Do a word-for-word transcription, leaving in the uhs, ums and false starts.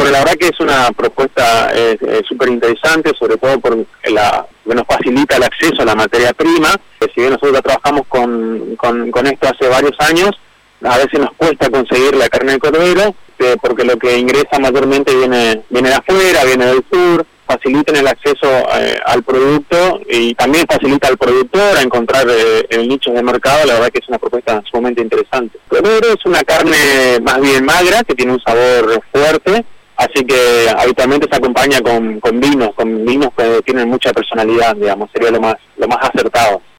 Bueno, la verdad que es una propuesta eh, eh, súper interesante, sobre todo por la que nos facilita el acceso a la materia prima. Si bien nosotros ya trabajamos con, con, con esto hace varios años, a veces nos cuesta conseguir la carne de cordero, eh, porque lo que ingresa mayormente viene, viene de afuera, viene del sur, facilitan el acceso eh, al producto y también facilita al productor a encontrar eh, el nicho de mercado. La verdad que es una propuesta sumamente interesante. El cordero es una carne más bien magra, que tiene un sabor fuerte, así que habitualmente se acompaña con, con vinos, con vinos que tienen mucha personalidad, digamos, sería lo más, lo más acertado.